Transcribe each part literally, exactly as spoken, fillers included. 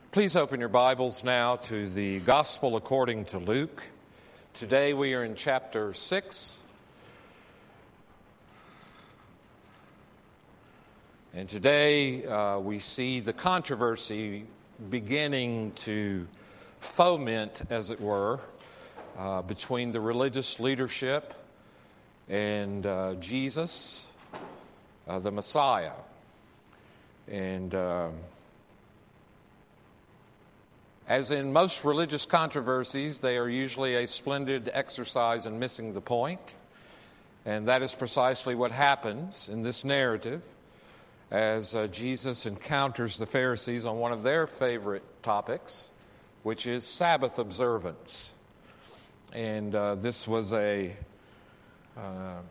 Please open your Bibles now to the Gospel according to Luke. Today we are in chapter six. And today uh, we see the controversy beginning to foment, as it were, uh, between the religious leadership and uh, Jesus, uh, the Messiah. And uh, as in most religious controversies, they are usually a splendid exercise in missing the point. And that is precisely what happens in this narrative as uh, Jesus encounters the Pharisees on one of their favorite topics, which is Sabbath observance. And uh, this was a, uh,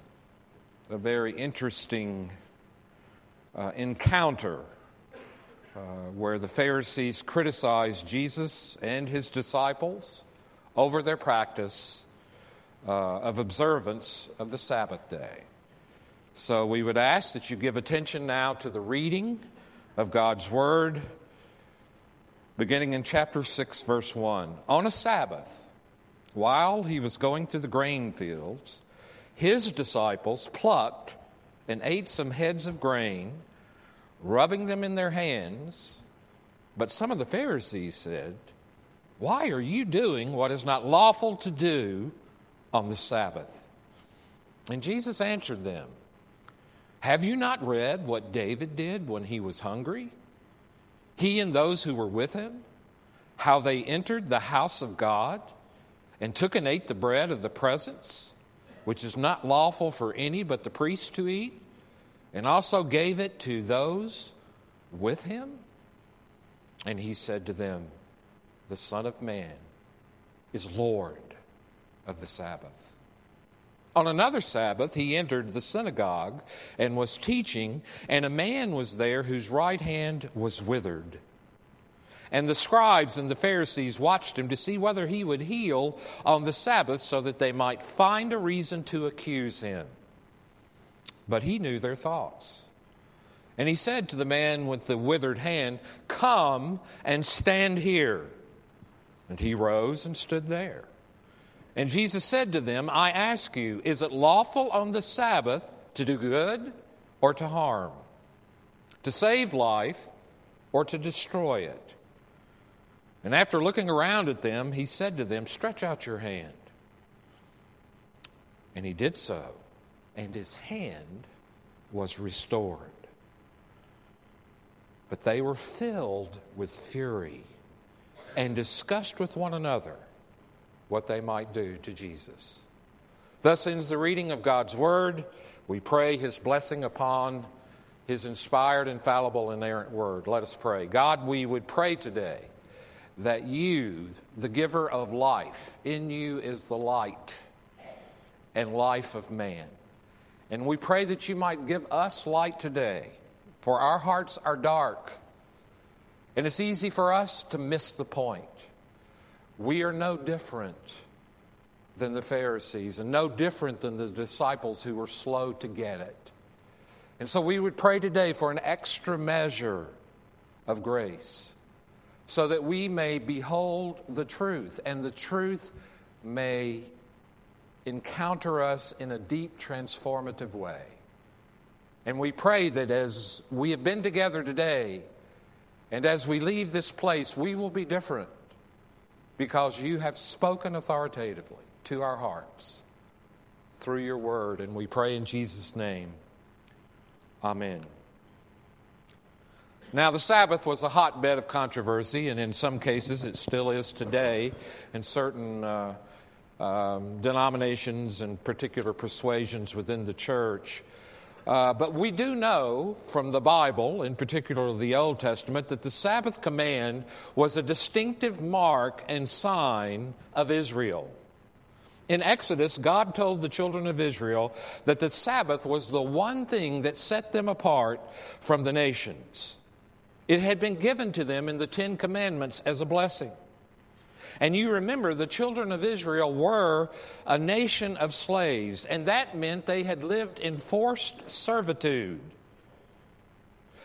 a very interesting uh, encounter Uh, where the Pharisees criticized Jesus and his disciples over their practice uh, of observance of the Sabbath day. So we would ask that you give attention now to the reading of God's Word, beginning in chapter six, verse one. On a Sabbath, while he was going through the grain fields, his disciples plucked and ate some heads of grain, rubbing them in their hands. But some of the Pharisees said, "Why are you doing what is not lawful to do on the Sabbath?" And Jesus answered them, "Have you not read what David did when he was hungry? He and those who were with him, how they entered the house of God and took and ate the bread of the presence, which is not lawful for any but the priests to eat, and also gave it to those with him?" And he said to them, "The Son of Man is Lord of the Sabbath." On another Sabbath, he entered the synagogue and was teaching, and a man was there whose right hand was withered. And the scribes and the Pharisees watched him to see whether he would heal on the Sabbath so that they might find a reason to accuse him. But he knew their thoughts. And he said to the man with the withered hand, "Come and stand here." And he rose and stood there. And Jesus said to them, "I ask you, is it lawful on the Sabbath to do good or to harm? To save life or to destroy it?" And after looking around at them, he said to them, "Stretch out your hand." And he did so, and his hand was restored. But they were filled with fury and discussed with one another what they might do to Jesus. Thus ends the reading of God's Word. We pray His blessing upon His inspired, infallible, inerrant Word. Let us pray. God, we would pray today that you, the giver of life, in you is the light and life of man. And we pray that you might give us light today, for our hearts are dark, and it's easy for us to miss the point. We are no different than the Pharisees, and no different than the disciples who were slow to get it. And so we would pray today for an extra measure of grace, so that we may behold the truth, and the truth may encounter us in a deep, transformative way. And we pray that as we have been together today, and as we leave this place, we will be different, because you have spoken authoritatively to our hearts through your word. And we pray in Jesus' name. Amen. Now, the Sabbath was a hotbed of controversy, and in some cases it still is today in certain uh, Um, denominations and particular persuasions within the church. Uh, but we do know from the Bible, in particular the Old Testament, that the Sabbath command was a distinctive mark and sign of Israel. In Exodus, God told the children of Israel that the Sabbath was the one thing that set them apart from the nations. It had been given to them in the Ten Commandments as a blessing. And you remember the children of Israel were a nation of slaves, and that meant they had lived in forced servitude.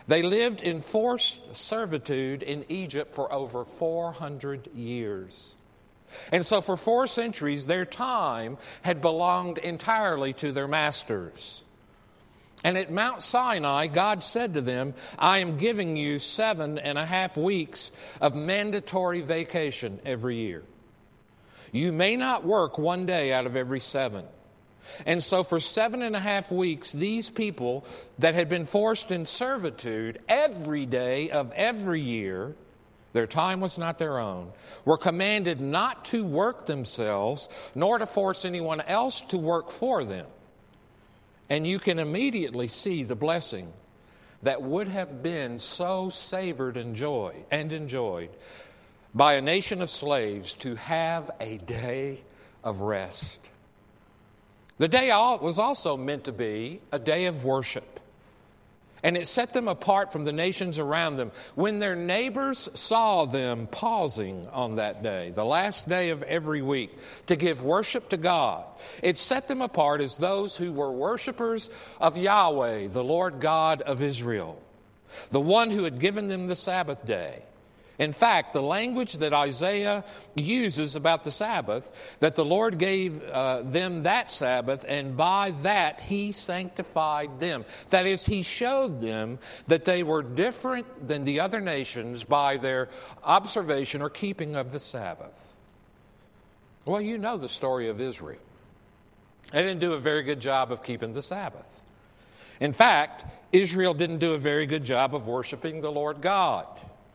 They lived in forced servitude in Egypt for over four hundred years. And so for four centuries, their time had belonged entirely to their masters. And at Mount Sinai, God said to them, I am giving you seven and a half weeks of mandatory vacation every year. You may not work one day out of every seven. And so for seven and a half weeks, these people that had been forced in servitude every day of every year, their time was not their own, were commanded not to work themselves, nor to force anyone else to work for them. And you can immediately see the blessing that would have been so savored and joy and enjoyed by a nation of slaves to have a day of rest. The day was also meant to be a day of worship. And it set them apart from the nations around them. When their neighbors saw them pausing on that day, the last day of every week, to give worship to God, it set them apart as those who were worshipers of Yahweh, the Lord God of Israel, the one who had given them the Sabbath day. In fact, the language that Isaiah uses about the Sabbath, that the Lord gave uh, them that Sabbath, and by that He sanctified them. That is, He showed them that they were different than the other nations by their observation or keeping of the Sabbath. Well, you know the story of Israel. They didn't do a very good job of keeping the Sabbath. In fact, Israel didn't do a very good job of worshiping the Lord God.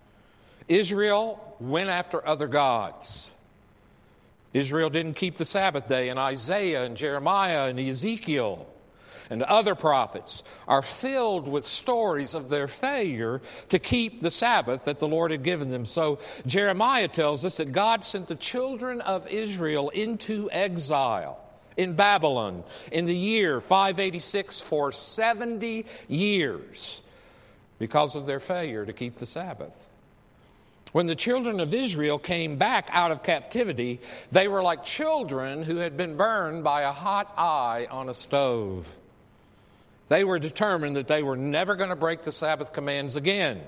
Israel went after other gods. Israel didn't keep the Sabbath day, and Isaiah and Jeremiah and Ezekiel and other prophets are filled with stories of their failure to keep the Sabbath that the Lord had given them. So Jeremiah tells us that God sent the children of Israel into exile in Babylon in the year five eighty-six for seventy years because of their failure to keep the Sabbath. When the children of Israel came back out of captivity, they were like children who had been burned by a hot eye on a stove. They were determined that they were never going to break the Sabbath commands again,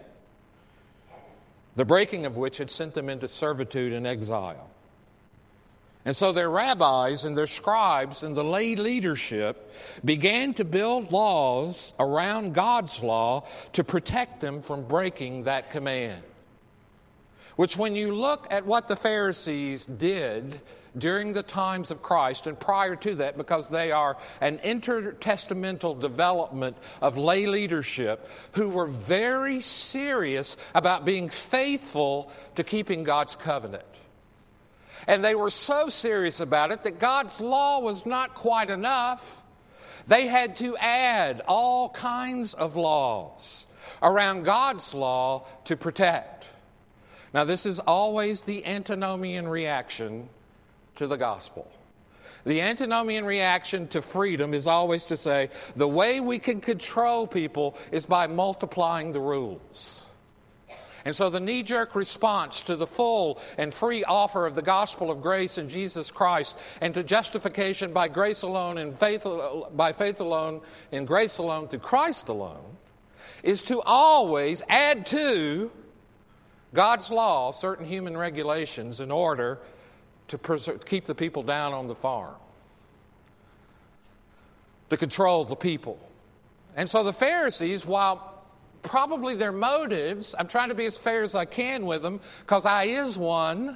the breaking of which had sent them into servitude and exile. And so their rabbis and their scribes and the lay leadership began to build laws around God's law to protect them from breaking that command. Which, when you look at what the Pharisees did during the times of Christ and prior to that, because they are an intertestamental development of lay leadership who were very serious about being faithful to keeping God's covenant. And they were so serious about it that God's law was not quite enough. They had to add all kinds of laws around God's law to protect. Now, this is always the antinomian reaction to the gospel. The antinomian reaction to freedom is always to say, the way we can control people is by multiplying the rules. And so the knee-jerk response to the full and free offer of the gospel of grace in Jesus Christ and to justification by grace alone and faith, by faith alone in grace alone through Christ alone is to always add to God's law certain human regulations in order to preserve, keep the people down on the farm, to control the people. And so the Pharisees, while probably their motives, I'm trying to be as fair as I can with them because I is one,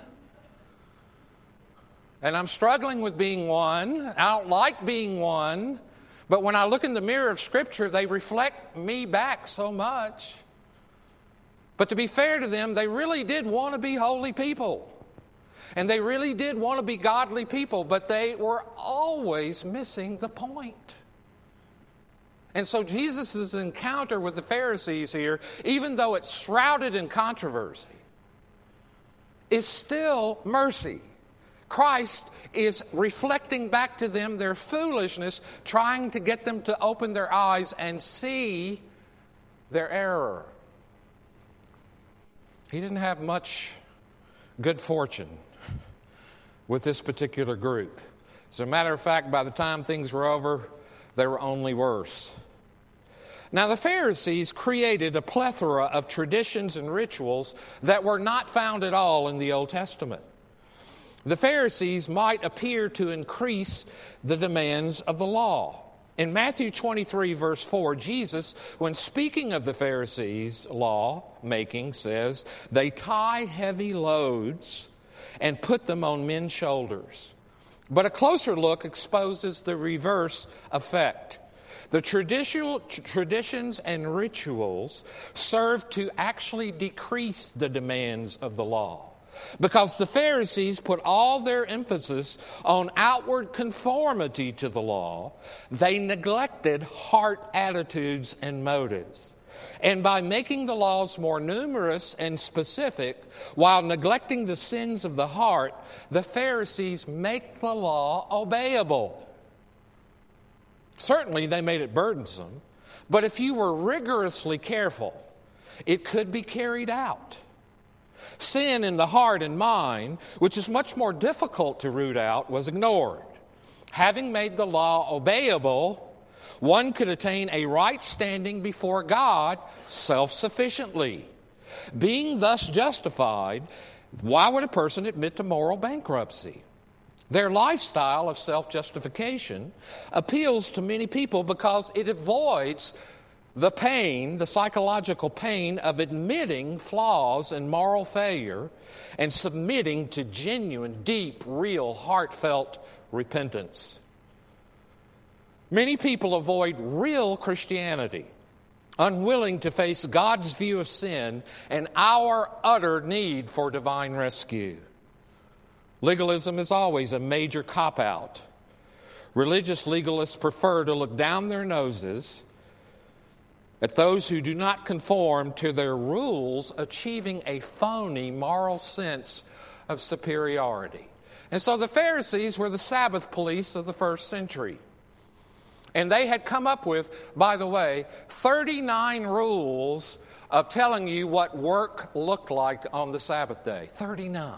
and I'm struggling with being one. I don't like being one, but when I look in the mirror of Scripture, they reflect me back so much. But to be fair to them, they really did want to be holy people. And they really did want to be godly people, but they were always missing the point. And so Jesus' encounter with the Pharisees here, even though it's shrouded in controversy, is still mercy. Christ is reflecting back to them their foolishness, trying to get them to open their eyes and see their error. He didn't have much good fortune with this particular group. As a matter of fact, by the time things were over, they were only worse. Now, the Pharisees created a plethora of traditions and rituals that were not found at all in the Old Testament. The Pharisees might appear to increase the demands of the law. In Matthew twenty-three, verse four, Jesus, when speaking of the Pharisees' law-making, says, "They tie heavy loads and put them on men's shoulders." But a closer look exposes the reverse effect. The traditional traditions and rituals serve to actually decrease the demands of the law, because the Pharisees put all their emphasis on outward conformity to the law. They neglected heart attitudes and motives. And by making the laws more numerous and specific, while neglecting the sins of the heart, the Pharisees make the law obeyable. Certainly, they made it burdensome, but if you were rigorously careful, it could be carried out. Sin in the heart and mind, which is much more difficult to root out, was ignored. Having made the law obeyable, one could attain a right standing before God self-sufficiently. Being thus justified, why would a person admit to moral bankruptcy? Their lifestyle of self-justification appeals to many people because it avoids the pain, the psychological pain of admitting flaws and moral failure and submitting to genuine, deep, real, heartfelt repentance. Many people avoid real Christianity, unwilling to face God's view of sin and our utter need for divine rescue. Legalism is always a major cop-out. Religious legalists prefer to look down their noses at those who do not conform to their rules, achieving a phony moral sense of superiority. And so the Pharisees were the Sabbath police of the first century. And they had come up with, by the way, thirty-nine rules of telling you what work looked like on the Sabbath day. thirty-nine.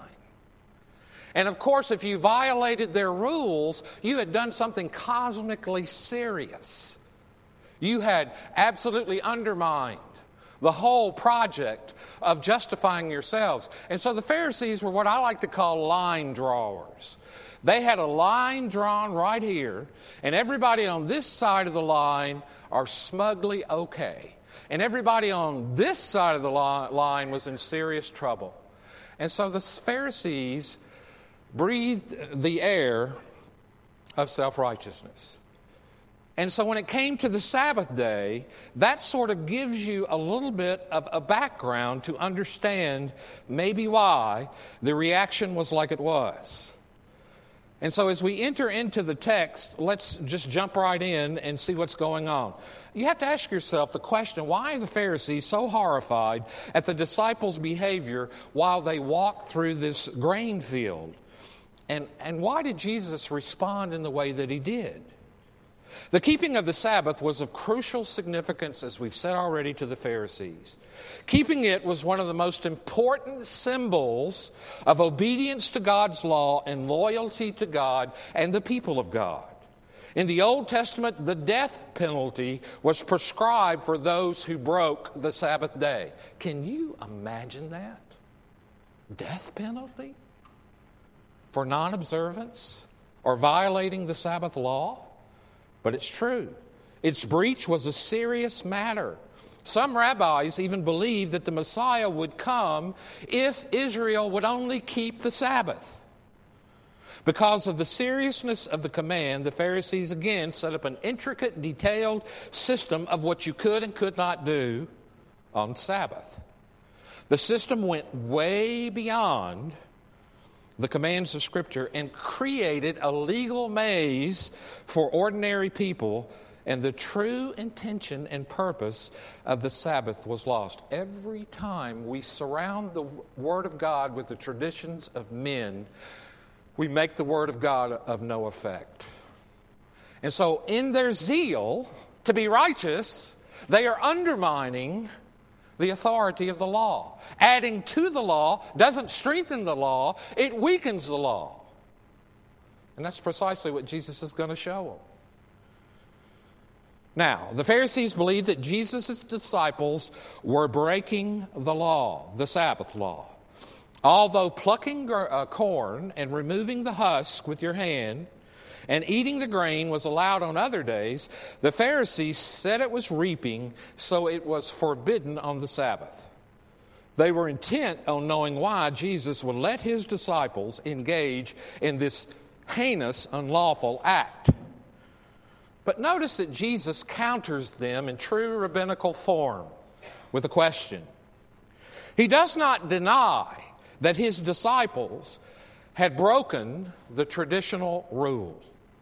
And of course, if you violated their rules, you had done something cosmically serious. You had absolutely undermined the whole project of justifying yourselves. And so the Pharisees were what I like to call line drawers. They had a line drawn right here, and everybody on this side of the line are smugly okay. And everybody on this side of the line was in serious trouble. And so the Pharisees breathed the air of self-righteousness. And so when it came to the Sabbath day, that sort of gives you a little bit of a background to understand maybe why the reaction was like it was. And so as we enter into the text, let's just jump right in and see what's going on. You have to ask yourself the question, why are the Pharisees so horrified at the disciples' behavior while they walked through this grain field? And, and why did Jesus respond in the way that he did? The keeping of the Sabbath was of crucial significance, as we've said already, to the Pharisees. Keeping it was one of the most important symbols of obedience to God's law and loyalty to God and the people of God. In the Old Testament, the death penalty was prescribed for those who broke the Sabbath day. Can you imagine that? Death penalty? For non-observance or violating the Sabbath law? But it's true. Its breach was a serious matter. Some rabbis even believed that the Messiah would come if Israel would only keep the Sabbath. Because of the seriousness of the command, the Pharisees again set up an intricate, detailed system of what you could and could not do on Sabbath. The system went way beyond the commands of Scripture and created a legal maze for ordinary people, and the true intention and purpose of the Sabbath was lost. Every time we surround the Word of God with the traditions of men, we make the Word of God of no effect. And so in their zeal to be righteous, they are undermining the authority of the law. Adding to the law doesn't strengthen the law, it weakens the law. And that's precisely what Jesus is going to show them. Now, the Pharisees believed that Jesus' disciples were breaking the law, the Sabbath law. Although plucking uh, corn and removing the husk with your hand and eating the grain was allowed on other days, the Pharisees said it was reaping, so it was forbidden on the Sabbath. They were intent on knowing why Jesus would let his disciples engage in this heinous, unlawful act. But notice that Jesus counters them in true rabbinical form with a question. He does not deny that his disciples had broken the traditional rule.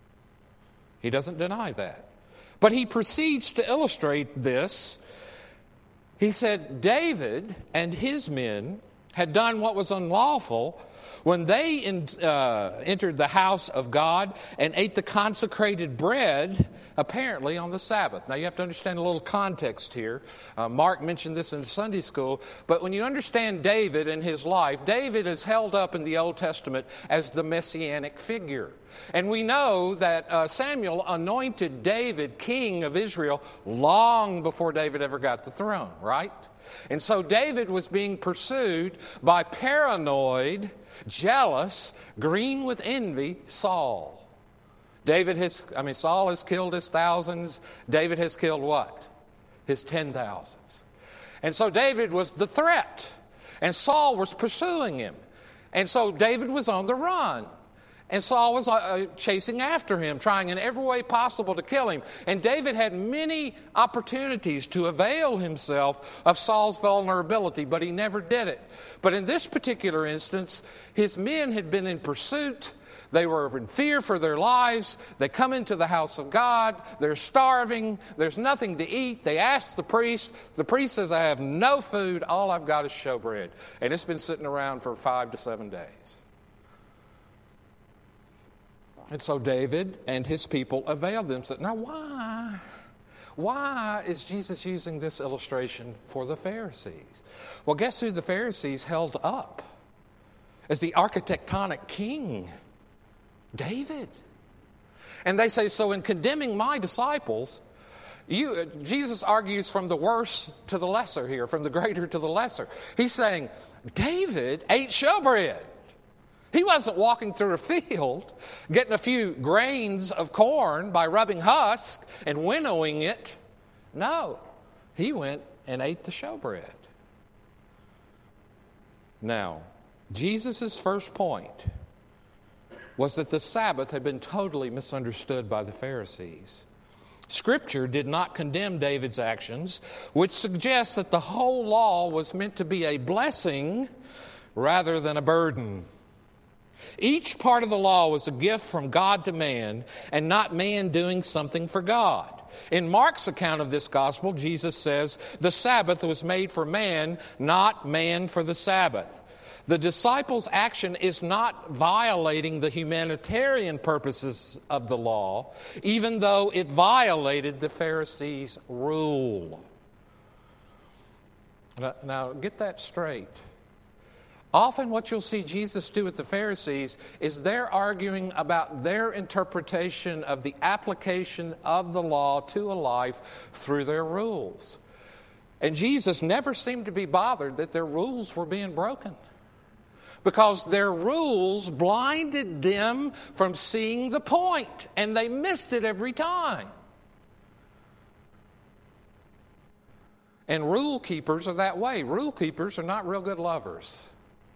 He doesn't deny that. But he proceeds to illustrate this. He said David and his men had done what was unlawful when they in, uh, entered the house of God and ate the consecrated bread, apparently on the Sabbath. Now you have to understand a little context here. Uh, Mark mentioned this in Sunday school, but when you understand David and his life, David is held up in the Old Testament as the messianic figure. And we know that uh, Samuel anointed David king of Israel long before David ever got the throne, right? And so David was being pursued by paranoid, jealous, green with envy Saul. David has, I mean, Saul has killed his thousands. David has killed what? His ten thousands. And so David was the threat. And Saul was pursuing him. And so David was on the run. And Saul was uh, chasing after him, trying in every way possible to kill him. And David had many opportunities to avail himself of Saul's vulnerability, but he never did it. But in this particular instance, his men had been in pursuit. They were in fear for their lives. They come into the house of God. They're starving. There's nothing to eat. They ask the priest. The priest says, I have no food. All I've got is showbread. And it's been sitting around for five to seven days. And so David and his people availed themselves. Now why? Why is Jesus using this illustration for the Pharisees? Well, guess who the Pharisees held up as the architectonic king? David. And they say, so in condemning my disciples, you, Jesus argues from the worse to the lesser here, from the greater to the lesser. He's saying, David ate showbread. He wasn't walking through a field, getting a few grains of corn by rubbing husk and winnowing it. No, he went and ate the showbread. Now, Jesus' first point was that the Sabbath had been totally misunderstood by the Pharisees. Scripture did not condemn David's actions, which suggests that the whole law was meant to be a blessing rather than a burden. Each part of the law was a gift from God to man, and not man doing something for God. In Mark's account of this gospel, Jesus says, the Sabbath was made for man, not man for the Sabbath. The disciples' action is not violating the humanitarian purposes of the law, even though it violated the Pharisees' rule. Now, now get that straight. Often what you'll see Jesus do with the Pharisees is they're arguing about their interpretation of the application of the law to a life through their rules. And Jesus never seemed to be bothered that their rules were being broken, because their rules blinded them from seeing the point, and they missed it every time. And rule keepers are that way. Rule keepers are not real good lovers.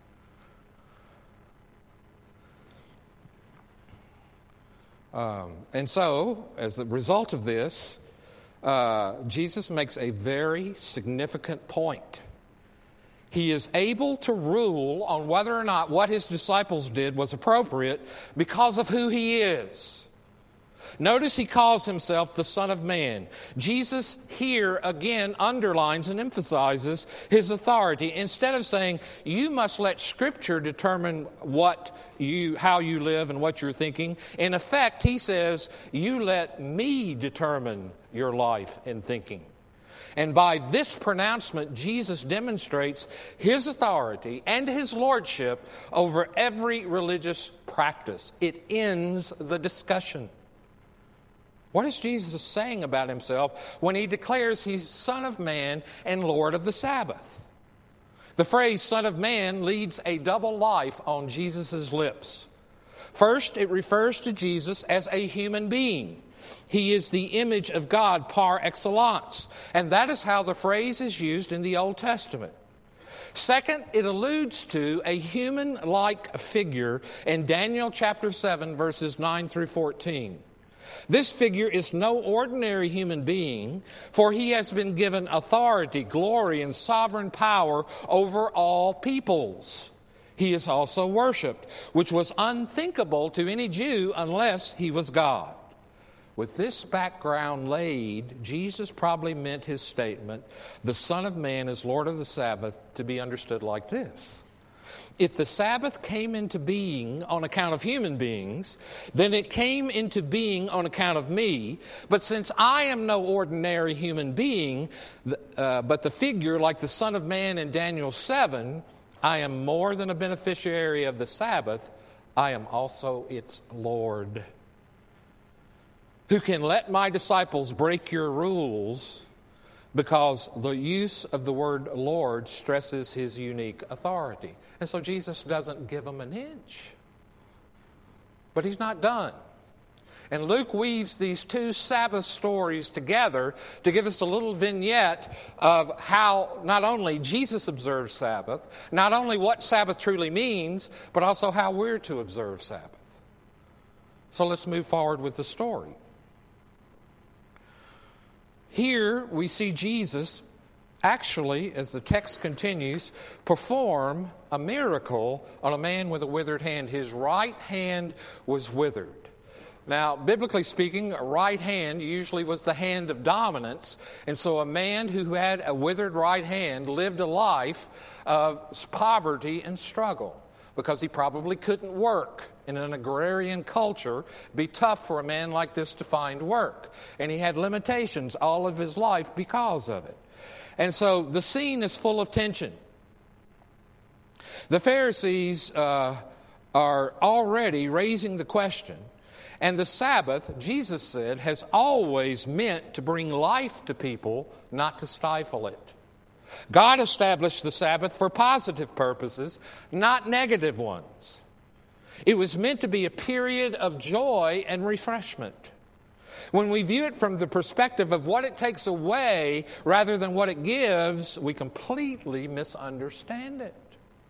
Um, and so, as a result of this, uh, Jesus makes a very significant point. He is able to rule on whether or not what his disciples did was appropriate because of who he is. Notice he calls himself the Son of Man. Jesus here again underlines and emphasizes his authority. Instead of saying, you must let Scripture determine what you, how you live and what you're thinking, in effect, he says, you let me determine your life and thinking. And by this pronouncement, Jesus demonstrates his authority and his lordship over every religious practice. It ends the discussion. What is Jesus saying about himself when he declares he's Son of Man and Lord of the Sabbath? The phrase Son of Man leads a double life on Jesus' lips. First, it refers to Jesus as a human being. He is the image of God par excellence, and that is how the phrase is used in the Old Testament. Second, it alludes to a human-like figure in Daniel chapter seven, verses nine through fourteen. This figure is no ordinary human being, for he has been given authority, glory, and sovereign power over all peoples. He is also worshipped, which was unthinkable to any Jew unless he was God. With this background laid, Jesus probably meant his statement, the Son of Man is Lord of the Sabbath, to be understood like this. If the Sabbath came into being on account of human beings, then it came into being on account of me. But since I am no ordinary human being, uh, but the figure like the Son of Man in Daniel seven, I am more than a beneficiary of the Sabbath. I am also its Lord. Who can let my disciples break your rules, because the use of the word Lord stresses his unique authority. And so Jesus doesn't give them an inch. But he's not done. And Luke weaves these two Sabbath stories together to give us a little vignette of how not only Jesus observes Sabbath, not only what Sabbath truly means, but also how we're to observe Sabbath. So let's move forward with the story. Here we see Jesus actually, as the text continues, perform a miracle on a man with a withered hand. His right hand was withered. Now, biblically speaking, a right hand usually was the hand of dominance. And so a man who had a withered right hand lived a life of poverty and struggle, because he probably couldn't work. In an agrarian culture, it'd be tough for a man like this to find work. And he had limitations all of his life because of it. And so the scene is full of tension. The Pharisees uh, are already raising the question. And the Sabbath, Jesus said, has always meant to bring life to people, not to stifle it. God established the Sabbath for positive purposes, not negative ones. It was meant to be a period of joy and refreshment. When we view it from the perspective of what it takes away rather than what it gives, we completely misunderstand it.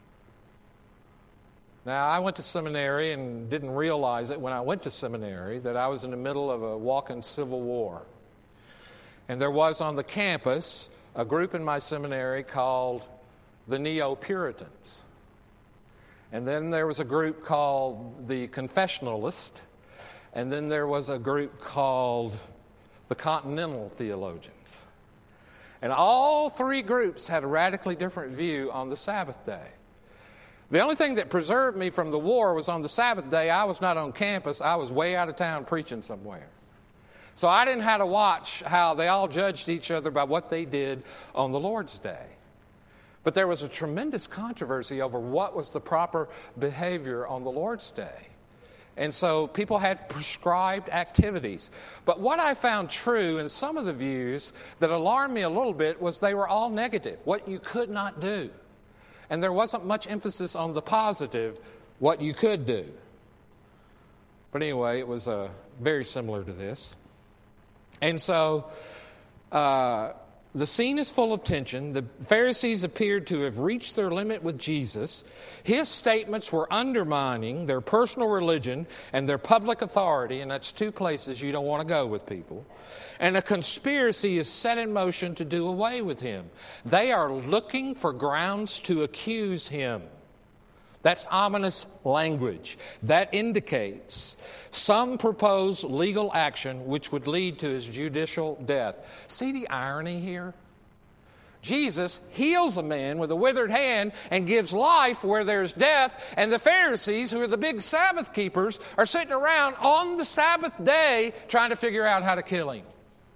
Now, I went to seminary and didn't realize it when I went to seminary that I was in the middle of a walking civil war. And there was on the campus a group in my seminary called the Neo-Puritans. And then there was a group called the Confessionalists. And then there was a group called the Continental Theologians. And all three groups had a radically different view on the Sabbath day. The only thing that preserved me from the war was on the Sabbath day, I was not on campus. I was way out of town preaching somewhere. So I didn't have to watch how they all judged each other by what they did on the Lord's day. But there was a tremendous controversy over what was the proper behavior on the Lord's day. And so people had prescribed activities. But what I found true in some of the views that alarmed me a little bit was they were all negative, what you could not do. And there wasn't much emphasis on the positive, what you could do. But anyway, it was uh, very similar to this. And so uh, the scene is full of tension. The Pharisees appeared to have reached their limit with Jesus. His statements were undermining their personal religion and their public authority, and that's two places you don't want to go with people. And a conspiracy is set in motion to do away with him. They are looking for grounds to accuse him. That's ominous language. That indicates some proposed legal action which would lead to his judicial death. See the irony here? Jesus heals a man with a withered hand and gives life where there's death, and the Pharisees, who are the big Sabbath keepers, are sitting around on the Sabbath day trying to figure out how to kill him.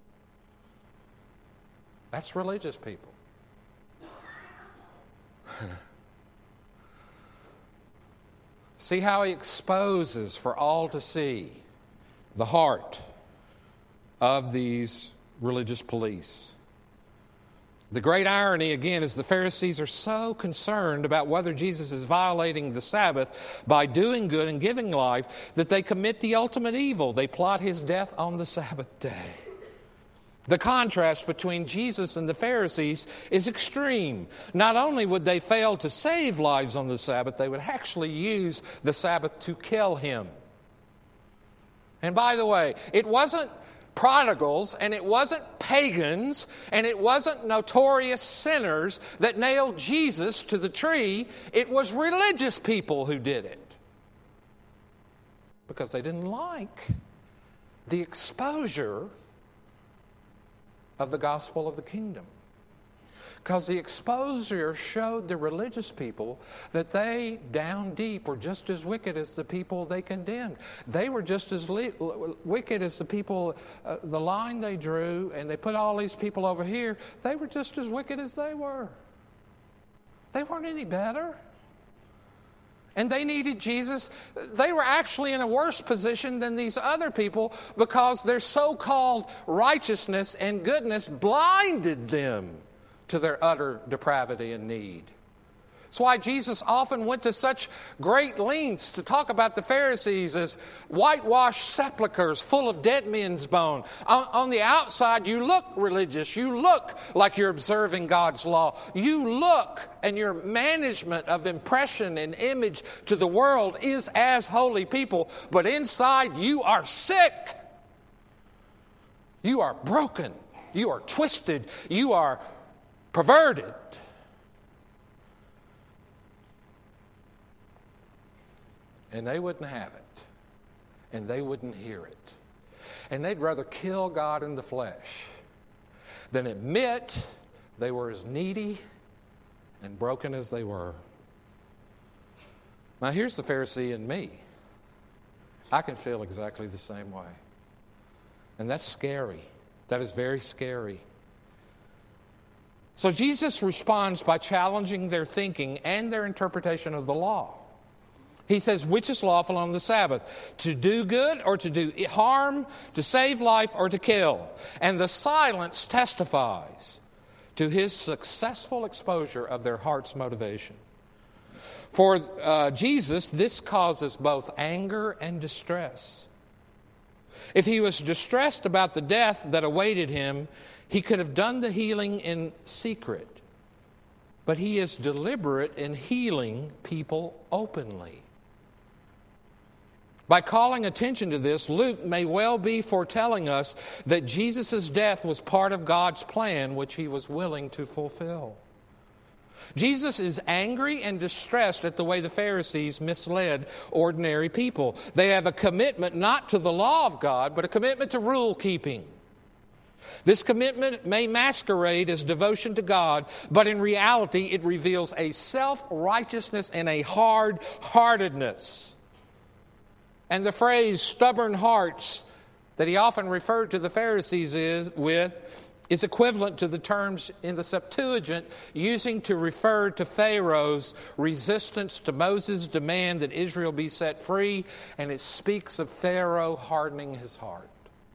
That's religious people. See how he exposes for all to see the heart of these religious police. The great irony, again, is the Pharisees are so concerned about whether Jesus is violating the Sabbath by doing good and giving life that they commit the ultimate evil. They plot his death on the Sabbath day. The contrast between Jesus and the Pharisees is extreme. Not only would they fail to save lives on the Sabbath, they would actually use the Sabbath to kill him. And by the way, it wasn't prodigals, and it wasn't pagans, and it wasn't notorious sinners that nailed Jesus to the tree. It was religious people who did it. Because they didn't like the exposure of the gospel of the kingdom. Because the exposure showed the religious people that they, down deep, were just as wicked as the people they condemned. They were just as le- wicked as the people, uh, the line they drew, and they put all these people over here. They were just as wicked as they were. They weren't any better. And they needed Jesus. They were actually in a worse position than these other people because their so-called righteousness and goodness blinded them to their utter depravity and need. That's why Jesus often went to such great lengths to talk about the Pharisees as whitewashed sepulchres full of dead men's bone. On, on the outside, you look religious. You look like you're observing God's law. You look, and your management of impression and image to the world is as holy people. But inside, you are sick. You are broken. You are twisted. You are perverted. And they wouldn't have it. And they wouldn't hear it. And they'd rather kill God in the flesh than admit they were as needy and broken as they were. Now here's the Pharisee in me. I can feel exactly the same way. And that's scary. That is very scary. So Jesus responds by challenging their thinking and their interpretation of the law. He says, which is lawful on the Sabbath? To do good or to do harm, to save life or to kill? And the silence testifies to his successful exposure of their heart's motivation. For uh, Jesus, this causes both anger and distress. If he was distressed about the death that awaited him, he could have done the healing in secret. But he is deliberate in healing people openly. By calling attention to this, Luke may well be foretelling us that Jesus' death was part of God's plan, which he was willing to fulfill. Jesus is angry and distressed at the way the Pharisees misled ordinary people. They have a commitment not to the law of God, but a commitment to rule keeping. This commitment may masquerade as devotion to God, but in reality it reveals a self-righteousness and a hard-heartedness. And the phrase stubborn hearts that he often referred to the Pharisees is, with is equivalent to the terms in the Septuagint using to refer to Pharaoh's resistance to Moses' demand that Israel be set free, and it speaks of Pharaoh hardening his heart.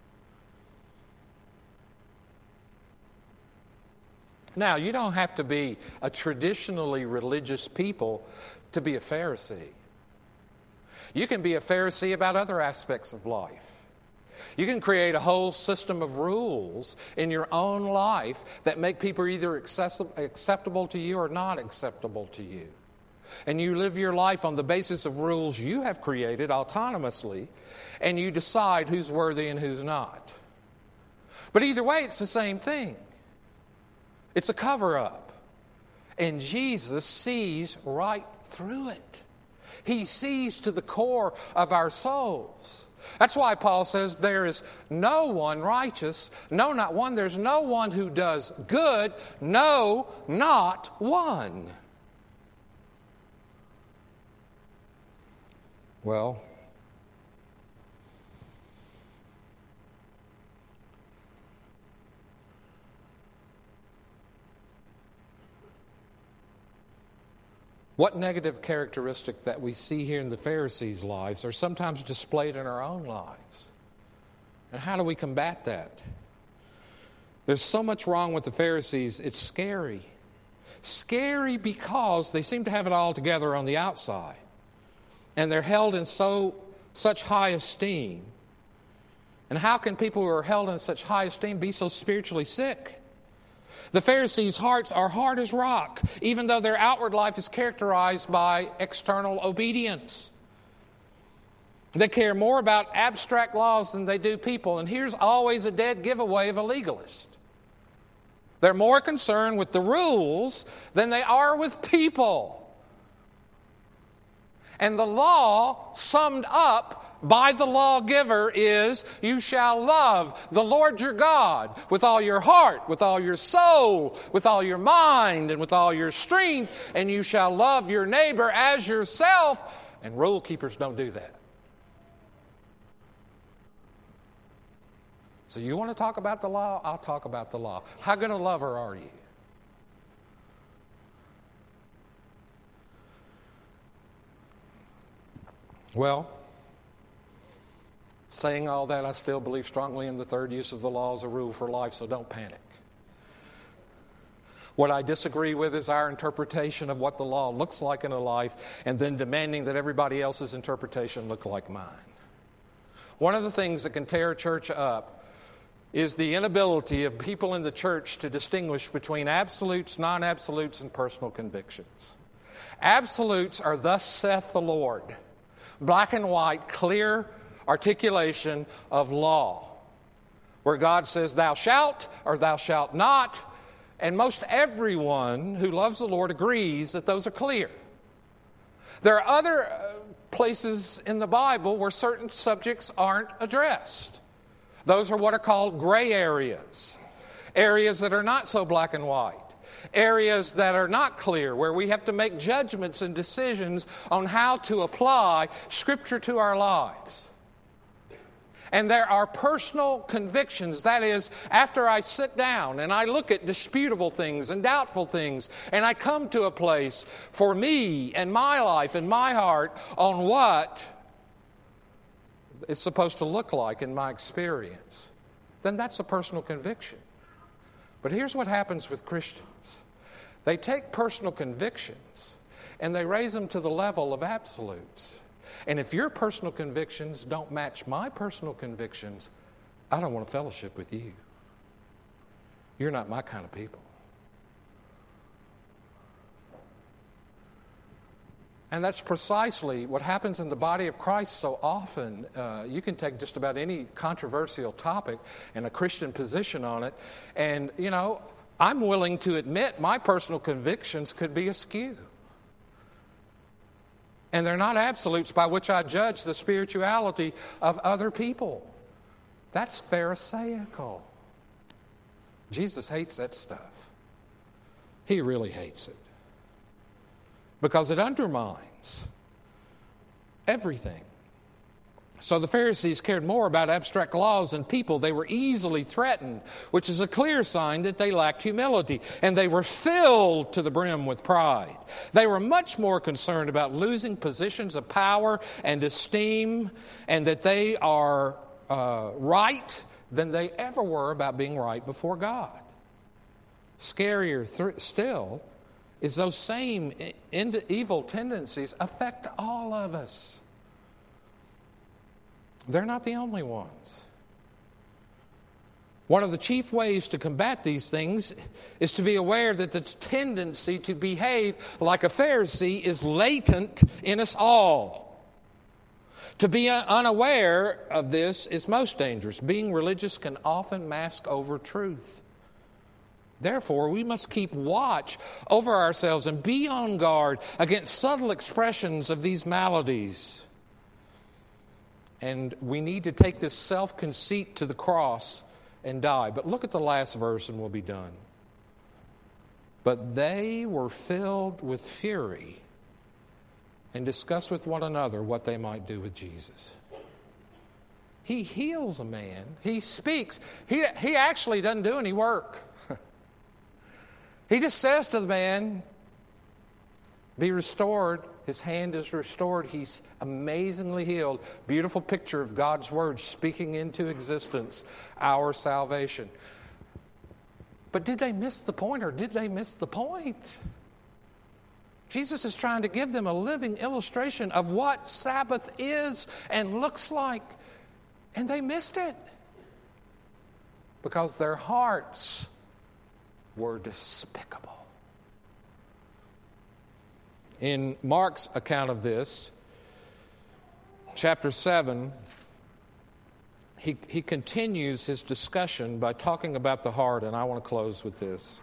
Now, you don't have to be a traditionally religious people to be a Pharisee. You can be a Pharisee about other aspects of life. You can create a whole system of rules in your own life that make people either acceptable to you or not acceptable to you. And you live your life on the basis of rules you have created autonomously, and you decide who's worthy and who's not. But either way, it's the same thing. It's a cover-up. And Jesus sees right through it. He sees to the core of our souls. That's why Paul says there is no one righteous, no, not one. There's no one who does good, no, not one. Well, what negative characteristic that we see here in the Pharisees' lives are sometimes displayed in our own lives. And how do we combat that? There's so much wrong with the Pharisees, it's scary. Scary because they seem to have it all together on the outside. And they're held in so such high esteem. And how can people who are held in such high esteem be so spiritually sick? The Pharisees' hearts are hard as rock, even though their outward life is characterized by external obedience. They care more about abstract laws than they do people. And here's always a dead giveaway of a legalist. They're more concerned with the rules than they are with people. And the law summed up by the lawgiver is, you shall love the Lord your God with all your heart, with all your soul, with all your mind, and with all your strength, and you shall love your neighbor as yourself. And rule keepers don't do that. So you want to talk about the law? I'll talk about the law. How good a lover are you? Well, saying all that, I still believe strongly in the third use of the law as a rule for life, so don't panic. What I disagree with is our interpretation of what the law looks like in a life and then demanding that everybody else's interpretation look like mine. One of the things that can tear a church up is the inability of people in the church to distinguish between absolutes, non-absolutes, and personal convictions. Absolutes are thus saith the Lord. Black and white, clear articulation of law. Where God says, thou shalt or thou shalt not. And most everyone who loves the Lord agrees that those are clear. There are other places in the Bible where certain subjects aren't addressed. Those are what are called gray areas. Areas that are not so black and white. Areas that are not clear, where we have to make judgments and decisions on how to apply Scripture to our lives. And there are personal convictions. That is, after I sit down and I look at disputable things and doubtful things, and I come to a place for me and my life and my heart on what it's supposed to look like in my experience, then that's a personal conviction. But here's what happens with Christians. They take personal convictions and they raise them to the level of absolutes. And if your personal convictions don't match my personal convictions, I don't want to fellowship with you. You're not my kind of people. And that's precisely what happens in the body of Christ so often. Uh, you can take just about any controversial topic and a Christian position on it. And, you know, I'm willing to admit my personal convictions could be askew. And they're not absolutes by which I judge the spirituality of other people. That's Pharisaical. Jesus hates that stuff. He really hates it. Because it undermines everything. So the Pharisees cared more about abstract laws than people. They were easily threatened, which is a clear sign that they lacked humility. And they were filled to the brim with pride. They were much more concerned about losing positions of power and esteem, and that they are uh, right, than they ever were about being right before God. Scarier th- still is those same in- evil tendencies affect all of us. They're not the only ones. One of the chief ways to combat these things is to be aware that the tendency to behave like a Pharisee is latent in us all. To be unaware of this is most dangerous. Being religious can often mask over truth. Therefore, we must keep watch over ourselves and be on guard against subtle expressions of these maladies. And we need to take this self-conceit to the cross and die. But look at the last verse and we'll be done. But they were filled with fury and discussed with one another what they might do with Jesus. He heals a man. He speaks. He, he actually doesn't do any work. He just says to the man, be restored His hand is restored. He's amazingly healed. Beautiful picture of God's Word speaking into existence our salvation. But did they miss the point, or did they miss the point? Jesus is trying to give them a living illustration of what Sabbath is and looks like. And they missed it. Because their hearts were despicable. In Mark's account of this, chapter seven, he, he continues his discussion by talking about the heart, and I want to close with this.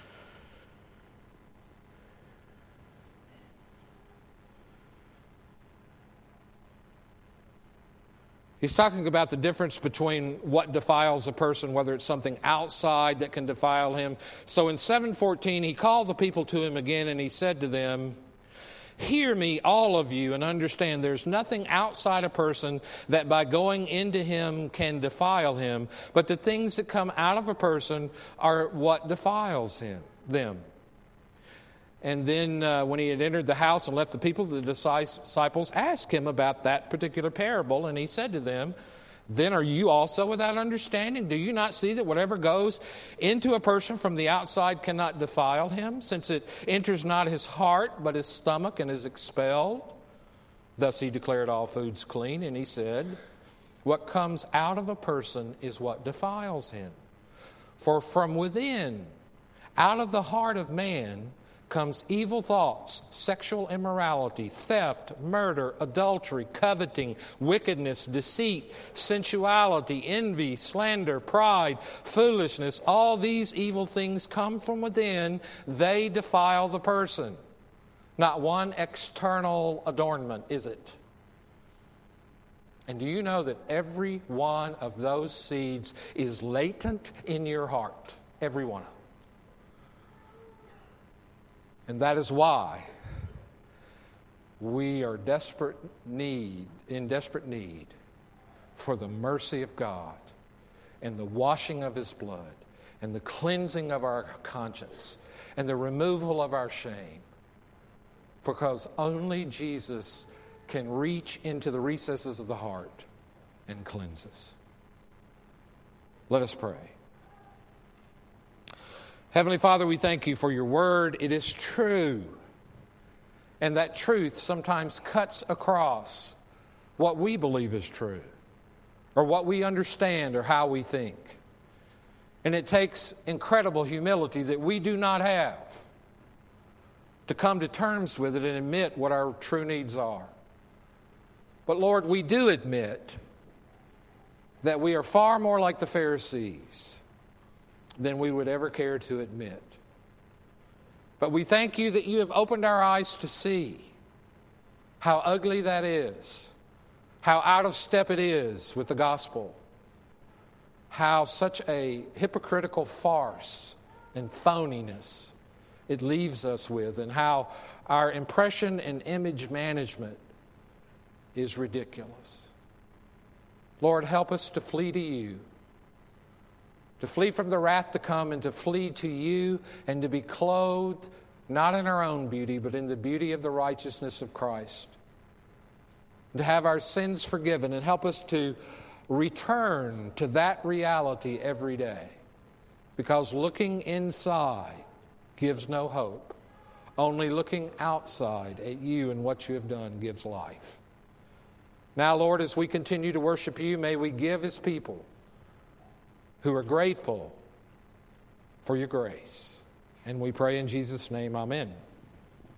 He's talking about the difference between what defiles a person, whether it's something outside that can defile him. So in seven fourteen, he called the people to him again, and he said to them, "Hear me, all of you, and understand there's nothing outside a person that by going into him can defile him, but the things that come out of a person are what defiles him, them." And then uh, when he had entered the house and left the people, the disciples asked him about that particular parable. And he said to them, "Then are you also without understanding? Do you not see that whatever goes into a person from the outside cannot defile him, since it enters not his heart, but his stomach, and is expelled?" Thus he declared all foods clean. And he said, "What comes out of a person is what defiles him. For from within, out of the heart of man, comes evil thoughts, sexual immorality, theft, murder, adultery, coveting, wickedness, deceit, sensuality, envy, slander, pride, foolishness. All these evil things come from within. They defile the person." Not one external adornment, is it? And do you know that every one of those seeds is latent in your heart? Every one of them. And that is why we are desperate need, in desperate need for the mercy of God and the washing of His blood and the cleansing of our conscience and the removal of our shame. Because only Jesus can reach into the recesses of the heart and cleanse us. Let us pray. Heavenly Father, we thank you for your word. It is true. And that truth sometimes cuts across what we believe is true, or what we understand, or how we think. And it takes incredible humility that we do not have to come to terms with it and admit what our true needs are. But Lord, we do admit that we are far more like the Pharisees than we would ever care to admit. But we thank you that you have opened our eyes to see how ugly that is, how out of step it is with the gospel, how such a hypocritical farce and phoniness it leaves us with, and how our impression and image management is ridiculous. Lord, help us to flee to you, to flee from the wrath to come, and to flee to you, and to be clothed not in our own beauty, but in the beauty of the righteousness of Christ. To have our sins forgiven, and help us to return to that reality every day. Because looking inside gives no hope. Only looking outside at you and what you have done gives life. Now, Lord, as we continue to worship you, may we give as people who are grateful for your grace. And we pray in Jesus' name, amen.